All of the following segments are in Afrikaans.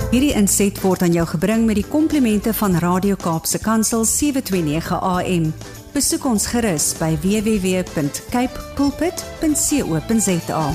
Hierdie inset word aan jou gebring met die komplimente van Radio Kaapse Kansel 729 AM. Besoek ons gerus by www.capepulpit.co.za.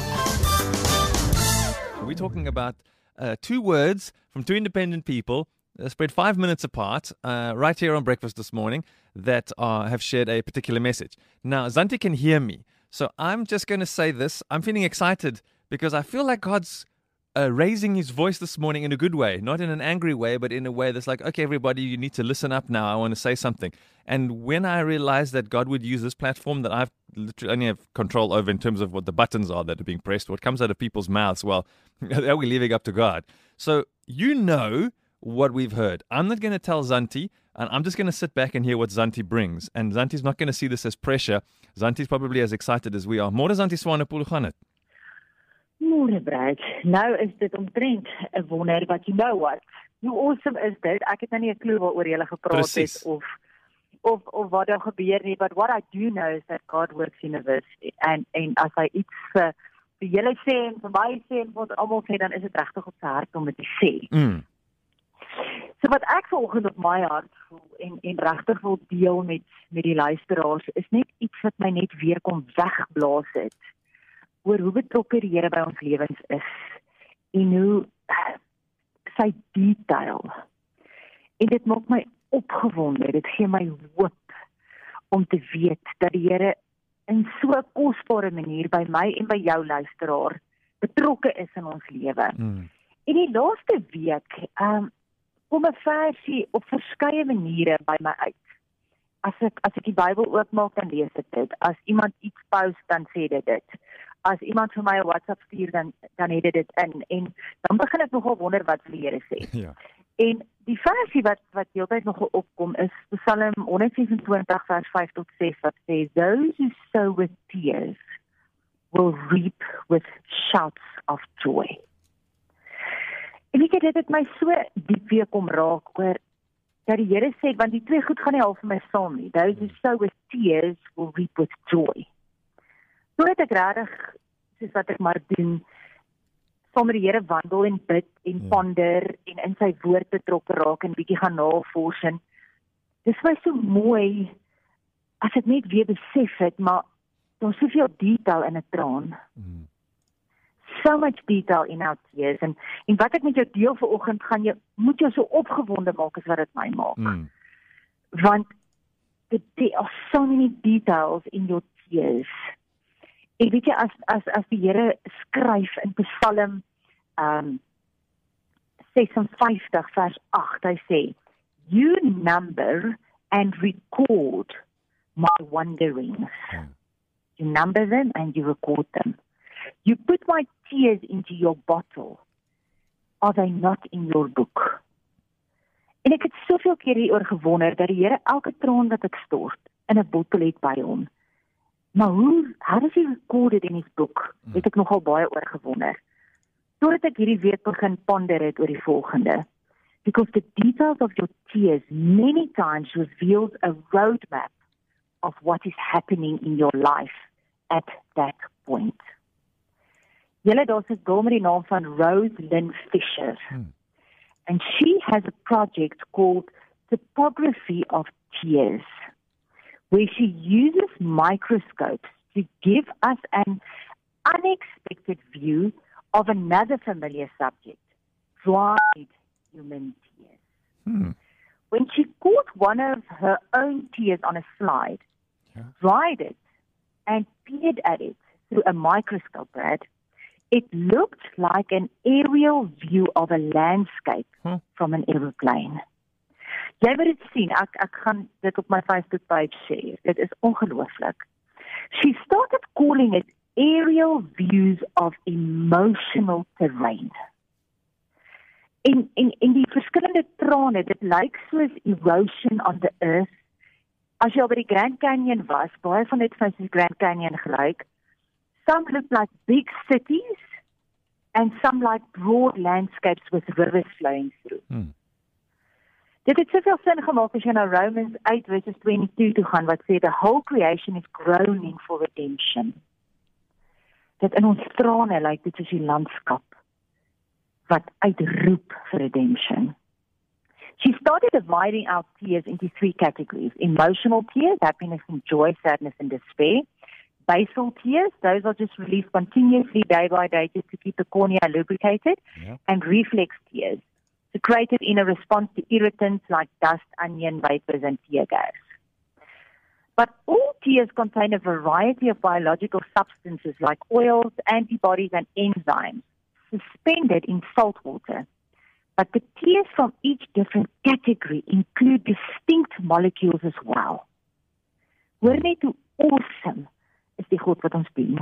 We're talking about two words from two independent people spread 5 minutes apart right here on Breakfast this morning that have shared a particular message. Now, Zanti can hear me, so I'm just going to say this. I'm feeling excited because I feel like God's raising his voice this morning in a good way, not in an angry way, but in a way that's like, okay, everybody, you need to listen up now. I want to say something. And when I realized that God would use this platform that I've literally only have control over in terms of what the buttons are that are being pressed, what comes out of people's mouths, well, that we're leaving up to God. So you know what we've heard. I'm not going to tell Zanti, and I'm just going to sit back and hear what Zanti brings. And Zanti's not going to see this as pressure. Zanti's probably as excited as we are. Môre Zanti Swanepoel, hoe gaan dit? Môre Brad, nou is dit omtrent 'n wonder, but you know what? Hoe awesome is dit? Ek het nou nie 'n klou waaroor jy gepraat het of wat daar gebeur nie, but what I do know is that God works universally. En as hy iets vir julle sê en vir my sê en wat almal sê, dan is dit regtig op sy hart om dit te sê. So wat ek vanoggend op my hart voel en regtig wil deel met die luisteraars is net iets wat my net weer kom wegblaas het oor hoe betrokke die Here by ons lewens is en hoe sy detail. En dit maak my opgewonde, dit gee my hoop om te weet dat die Here in so 'n kosbare manier by my en by jou luisteraar betrokke is in ons lewe. En die laaste week kom 'n versie op verskeie maniere by my uit. As ek die Bybel oopmaak, dan lees ek dit. As iemand iets post, dan sê dit. As iemand vir my 'n WhatsApp stuur, dan het dit in. En dan begin ek nogal wonder wat die Here sê. Ja. En die versie wat heeltyd nogal opkom is Psalm 126 vers 5 tot 6 wat sê, "Those who sow with tears will reap with shouts of joy." En weet jy, dit het my so diep weer kom raak oor dat die Here sê, want die twee goed gaan nie half vir my saam nie. Those who sow with tears will reap with joy. So het ek regtig, soos wat ek maar doen, saam met die Here wandel en bid en ponder en in sy woord betrokke raak en bietjie gaan navors. En dis my so mooi as ek net weer besef het, maar daar's soveel detail in 'n traan. So much detail in our tears. En wat ek met jou deel vanoggend moet jou so opgewonde maak as wat dit my maak. Want there are so many details in your tears. En weet jy, as die Here skryf in Psalm 56 vers 8, hy sê, "You number and record my wanderings." You number them and you record them. You put my tears into your bottle. Are they not in your book? En ek het soveel keer hieroor gewonder dat die Here elke traan wat ek stort in 'n bottel het by hom. Maar how does he record it in his book? Het ek nogal baie oor gewonder. Totdat ek hierdie week begin ponder het oor die volgende. Because the details of your tears many times reveals a roadmap of what is happening in your life at that point. Julle, daar's 'n girl met die naam van Rose Lynn Fisher. And she has a project called Topography of Tears, where she uses microscopes to give us an unexpected view of another familiar subject, dried human tears. When she caught one of her own tears on a slide, dried it, and peered at it through a microscope, Brad, it looked like an aerial view of a landscape from an aeroplane. Jy moet dit sien, ek gaan dit op my Facebook page share. Dit is ongelooflik. She started calling it aerial views of emotional terrain. En die verskillende trane, dit lyk soos erosion on the earth. As jy al by die Grand Canyon was, baie van dit soos die Grand Canyon gelyk. Some look like big cities and some like broad landscapes with rivers flowing through. Dit het soveel sin gemaak as jy na Romans 8 verses 22 toe gaan wat sê the whole creation is groaning for redemption. Dat in ons trane lyk dit soos die landskap wat uitroep vir redemption. She started dividing our tears into 3 categories: emotional tears, happiness and joy, sadness and despair; basal tears, those are just released continuously day by day just to keep the cornea lubricated; and reflex tears, secreted in a response to irritants like dust, onion vapors and tear gas. But all tears contain a variety of biological substances like oils, antibodies and enzymes suspended in salt water. But the tears from each different category include distinct molecules as well. Hoor net hoe awesome is die God wat ons dien.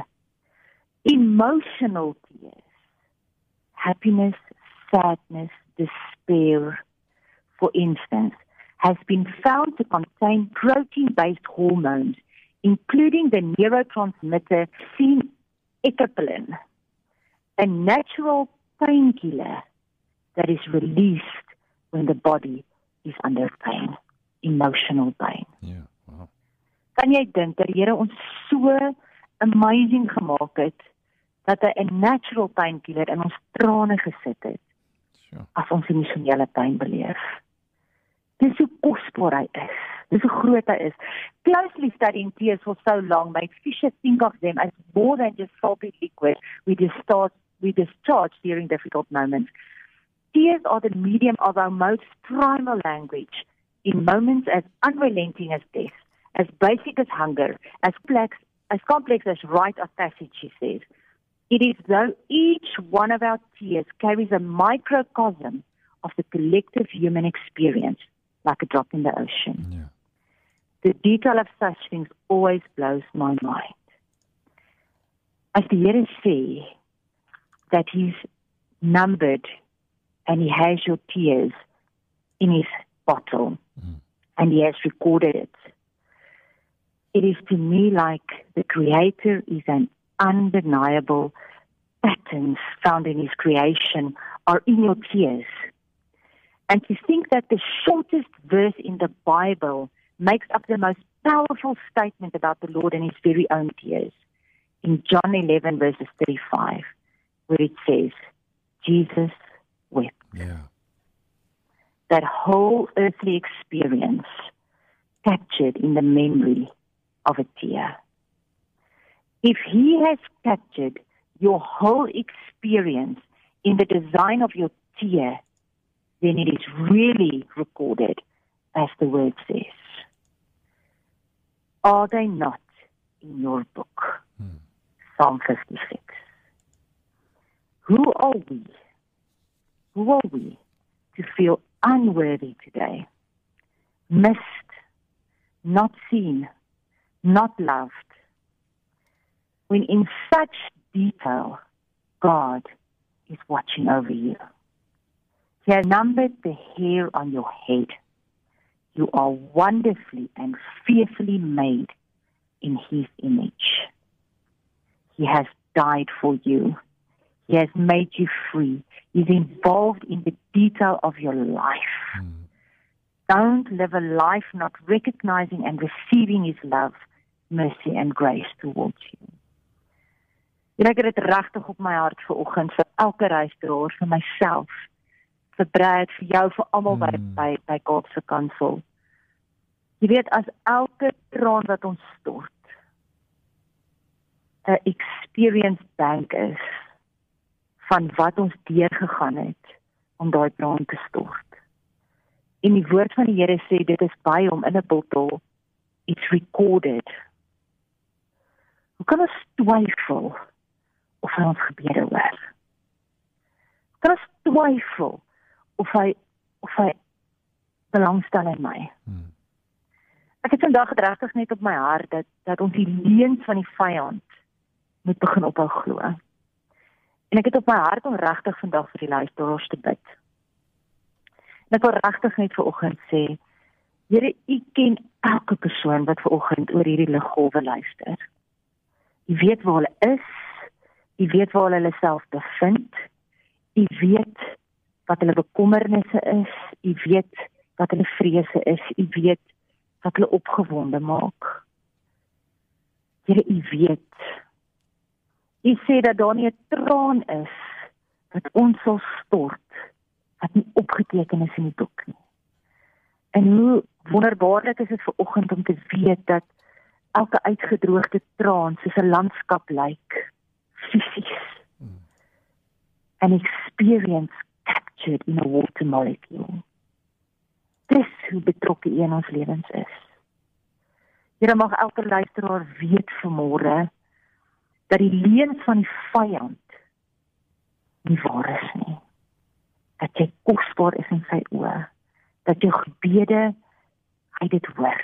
Emotional tears, happiness, sadness, despair, for instance, has been found to contain protein-based hormones, including the neurotransmitter phenethylamine, a natural painkiller that is released when the body is under pain, emotional pain. Yeah, wow. Kan jy dink dat die Here ons so amazing gemaak het, dat hy 'n natural painkiller in ons trane gesit het, as ons emosionele pyn beleef? Dis hoe kosbaar hy is. Dis hoe groot hy is. Closely studying tears for so long made Fisher think of them as more than just salty liquid we discharge during difficult moments. Tears are the medium of our most primal language in moments as unrelenting as death, as basic as hunger, as complex as rite of passage, she says. It is though each one of our tears carries a microcosm of the collective human experience, like a drop in the ocean. Yeah. The detail of such things always blows my mind. As die Here sê that He's numbered and He has your tears in His bottle, and He has recorded it, it is to me like the Creator is an undeniable patterns found in His creation are in your tears. And to think that the shortest verse in the Bible makes up the most powerful statement about the Lord and His very own tears. In John 11 verses 35, where it says, Jesus wept. Yeah. That whole earthly experience captured in the memory of a tear. If He has captured your whole experience in the design of your tear, then it is really recorded as the word says. Are they not in your book? Psalm 56. Who are we? Who are we to feel unworthy today? Missed, not seen, not loved. When in such detail, God is watching over you. He has numbered the hair on your head. You are wonderfully and fearfully made in His image. He has died for you. He has made you free. He's involved in the detail of your life. Don't live a life not recognizing and receiving His love, mercy and grace towards you. Ek het dit regtig op my hart vanoggend vir elke reisdraer, vir myself, vir Brad, vir jou, vir almal by Kaapse Kansel. Jy weet, as elke traan wat ons stort 'n experience bank is van wat ons deurgegaan het om daai traan te stort. En die woord van die Here sê dit is by hom in 'n bottel, it's recorded. Hoe kan ons twyfel of hy ons gebede hoor? Hoe kan ons twyfel of hy belangstel in my? Ek het vandag regtig net op my hart dat ons die leuns van die vyand moet begin ophou glo. En ek het op my hart om regtig vandag vir die luisteraars te bid. En ek wil regtig net vanoggend sê, Here, U ken elke persoon wat vanoggend oor hierdie liggolwe luister. U weet waar hulle is, U weet waar hulle self bevind, U weet wat hulle bekommernisse is, U weet wat hulle vrese is, U weet wat hulle opgewonde maak. Here, U weet. U sê dat daar nie 'n traan is wat ons sal stort, wat nie opgeteken is in die boek nie. En hoe wonderbaarlik is dit vir oggend om te weet dat elke uitgedroogde traan soos 'n landskap lyk, fisies. An experience captured in a water molecule. Dis hoe betrokke U in ons lewens is. Here, mag elke luisteraar weet vanmôre dat die leuns van die vyand nie waar is nie. Dat jy kosbaar is in sy oë. Dat jou gebede, hy dit hoor.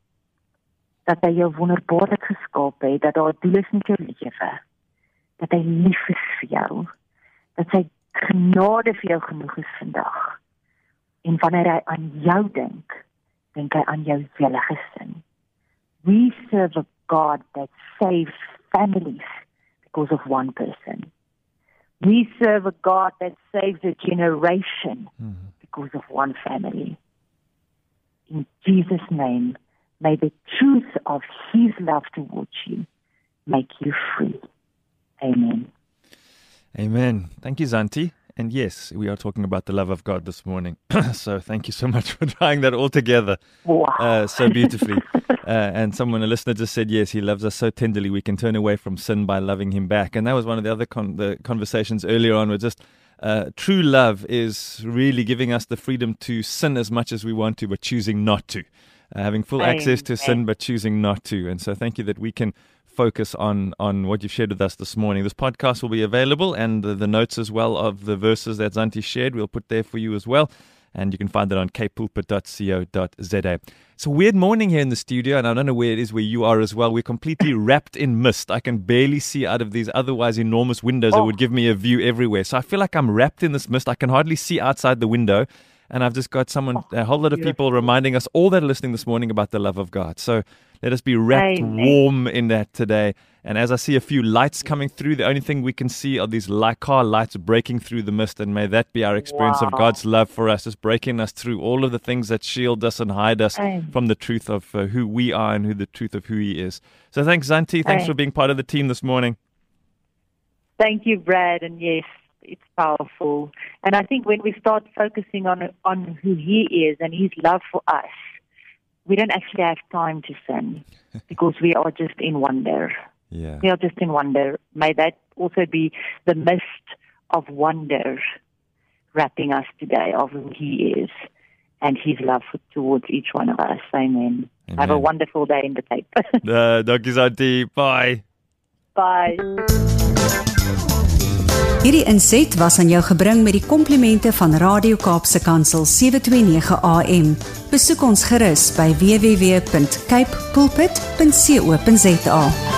Dat hy jou wonderbaarlik geskaap het, dat daar 'n doel is met jou lewe. Dat hy lief is vir jou. Dat sy genade vir jou genoeg is vandag. En wanneer hy aan jou dink hy aan jou hele gesin. We serve a God that saves families because of one person. We serve a God that saves a generation because of one family. In Jesus' name, may the truth of His love towards you make you free. Amen. Amen. Thank you, Zanti. And yes, we are talking about the love of God this morning. So thank you so much for trying that all together so beautifully. And a listener just said, yes, He loves us so tenderly, we can turn away from sin by loving Him back. And that was one of the other the conversations earlier on, were just true love is really giving us the freedom to sin as much as we want to, but choosing not to. Having full access to sin, but choosing not to. And so thank you that we can focus on what you've shared with us this morning. This podcast will be available, and the notes as well of the verses that Zanti shared, we'll put there for you as well. And you can find that on kpulpit.co.za. It's a weird morning here in the studio, and I don't know where it is where you are as well. We're completely wrapped in mist. I can barely see out of these otherwise enormous windows that would give me a view everywhere. So I feel like I'm wrapped in this mist. I can hardly see outside the window. And I've just got a whole lot of people reminding us, all that are listening this morning, about the love of God. So let us be wrapped warm in that today. And as I see a few lights coming through, the only thing we can see are these car lights breaking through the mist. And may that be our experience of God's love for us, just breaking us through all of the things that shield us and hide us from the truth of who we are and the truth of who He is. So thanks, Zanti. Thanks for being part of the team this morning. Thank you, Brad. And yes, it's powerful. And I think when we start focusing on who He is and His love for us, we don't actually have time to sin because we are just in wonder. Yeah. We are just in wonder. May that also be the mist of wonder wrapping us today of who He is and His love towards each one of us. Amen. Have a wonderful day in the Cape. Dankie, Zanti. Bye. Bye. Hierdie inset was aan jou gebring met die komplimente van Radio Kaapse Kansel 729 AM. Besoek ons gerus by www.kpulpit.co.za.